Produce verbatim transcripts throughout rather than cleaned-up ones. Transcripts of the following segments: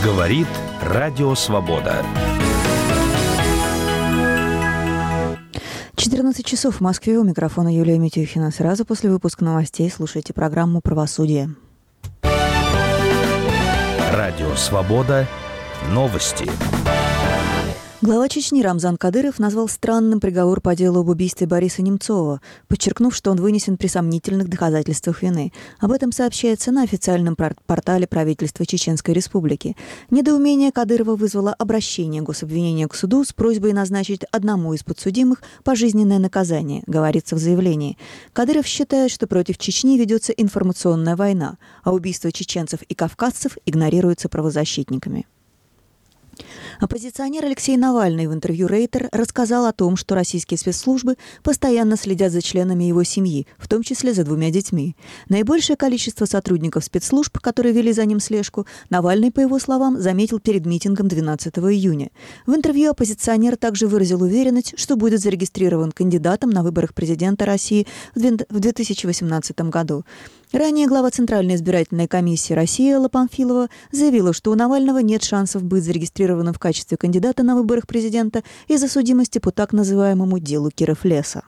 Говорит Радио Свобода. четырнадцать часов в Москве. У микрофона Юлия Митюхина. Сразу после выпуска новостей слушайте программу «Правосудие». Радио Свобода. Новости. Глава Чечни Рамзан Кадыров назвал странным приговор по делу об убийстве Бориса Немцова, подчеркнув, что он вынесен при сомнительных доказательствах вины. Об этом сообщается на официальном портале правительства Чеченской Республики. Недоумение Кадырова вызвало обращение гособвинения к суду с просьбой назначить одному из подсудимых пожизненное наказание, говорится в заявлении. Кадыров считает, что против Чечни ведется информационная война, а убийства чеченцев и кавказцев игнорируются правозащитниками. Оппозиционер Алексей Навальный в интервью Рейтер рассказал о том, что российские спецслужбы постоянно следят за членами его семьи, в том числе за двумя детьми. Наибольшее количество сотрудников спецслужб, которые вели за ним слежку, Навальный, по его словам, заметил перед митингом двенадцатого июня. В интервью оппозиционер также выразил уверенность, что будет зарегистрирован кандидатом на выборах президента России в две тысячи восемнадцатом году. Ранее глава Центральной избирательной комиссии России Алла Памфилова заявила, что у Навального нет шансов быть зарегистрированным в качестве кандидата на выборах президента из-за судимости по так называемому делу Киров-Леса.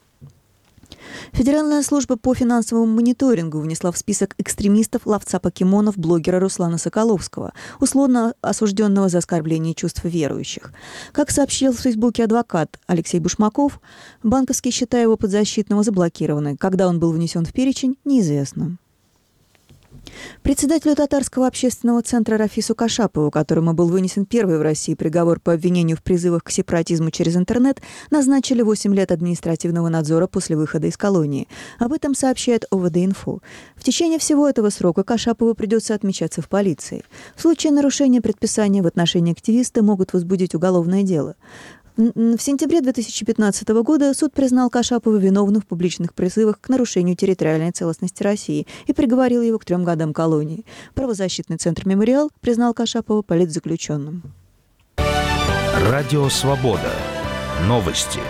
Федеральная служба по финансовому мониторингу внесла в список экстремистов ловца покемонов блогера Руслана Соколовского, условно осужденного за оскорбление чувств верующих. Как сообщил в Фейсбуке адвокат Алексей Бушмаков, банковские счета его подзащитного заблокированы. Когда он был внесен в перечень, неизвестно. Председателю Татарского общественного центра Рафису Кашапову, которому был вынесен первый в России приговор по обвинению в призывах к сепаратизму через интернет, назначили восемь лет административного надзора после выхода из колонии. Об этом сообщает О В Д-Инфо. В течение всего этого срока Кашапову придется отмечаться в полиции. В случае нарушения предписания в отношении активиста могут возбудить уголовное дело. В сентябре две тысячи пятнадцатого года суд признал Кашапова виновным в публичных призывах к нарушению территориальной целостности России и приговорил его к трем годам колонии. Правозащитный центр «Мемориал» признал Кашапова политзаключенным. Радио Свобода. Новости.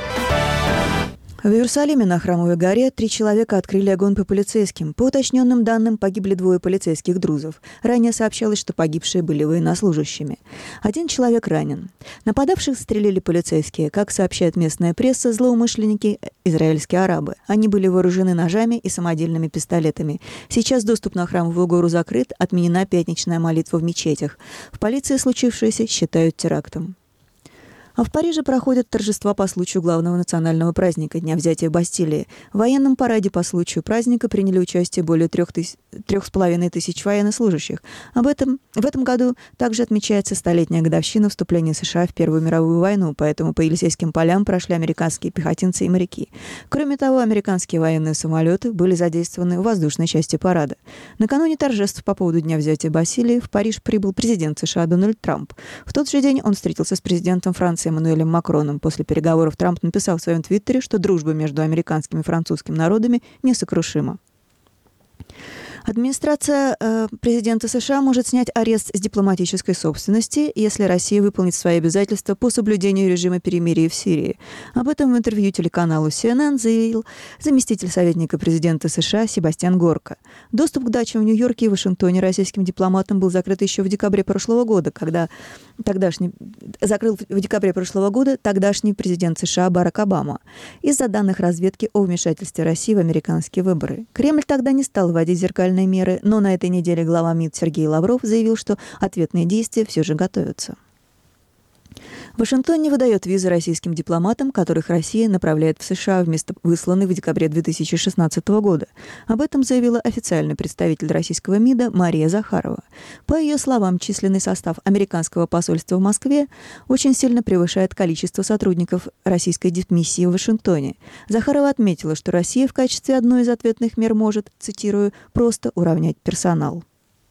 В Иерусалиме на Храмовой горе три человека открыли огонь по полицейским. По уточненным данным, погибли двое полицейских друзов. Ранее сообщалось, что погибшие были военнослужащими. Один человек ранен. Нападавших застрелили полицейские. Как сообщает местная пресса, злоумышленники – израильские арабы. Они были вооружены ножами и самодельными пистолетами. Сейчас доступ на Храмовую гору закрыт, отменена пятничная молитва в мечетях. В полиции случившееся считают терактом. А в Париже проходят торжества по случаю главного национального праздника – Дня взятия Бастилии. В военном параде по случаю праздника приняли участие более трех, тысяч, трех с половиной тысяч военнослужащих. Об этом, в этом году также отмечается столетняя годовщина вступления США в Первую мировую войну, поэтому по Елисейским полям прошли американские пехотинцы и моряки. Кроме того, американские военные самолеты были задействованы в воздушной части парада. Накануне торжеств по поводу Дня взятия Бастилии в Париж прибыл президент США Дональд Трамп. В тот же день он встретился с президентом Франции Эммануэлем Макроном. После переговоров Трамп написал в своем твиттере, что дружба между американским и французским народами несокрушима. Администрация э, президента США может снять арест с дипломатической собственности, если Россия выполнит свои обязательства по соблюдению режима перемирия в Сирии. Об этом в интервью телеканалу Си Эн Эн заявил заместитель советника президента США Себастьян Горка. Доступ к дачам в Нью-Йорке и Вашингтоне российским дипломатам был закрыт еще в декабре прошлого года, когда тогдашний, закрыл в декабре прошлого года тогдашний президент США Барак Обама из-за данных разведки о вмешательстве России в американские выборы. Кремль тогда не стал вводить зеркальные меры, но на этой неделе глава МИД Сергей Лавров заявил, что ответные действия все же готовятся. Вашингтон не выдает визы российским дипломатам, которых Россия направляет в США вместо высланных в декабре две тысячи шестнадцатого года. Об этом заявила официальный представитель российского МИДа Мария Захарова. По ее словам, численный состав американского посольства в Москве очень сильно превышает количество сотрудников российской дипмиссии в Вашингтоне. Захарова отметила, что Россия в качестве одной из ответных мер может, цитирую, «просто уравнять персонал».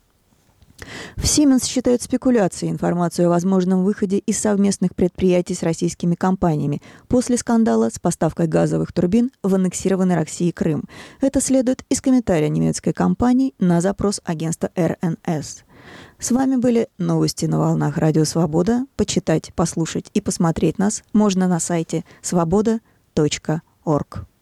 В Siemens считают спекуляцией информацию о возможном выходе из совместных предприятий с российскими компаниями после скандала с поставкой газовых турбин в аннексированный Россией Крым. Это следует из комментария немецкой компании на запрос агентства Эр Эн Эс. С вами были новости на волнах Радио Свобода. Почитать, послушать и посмотреть нас можно на сайте свобода точка орг.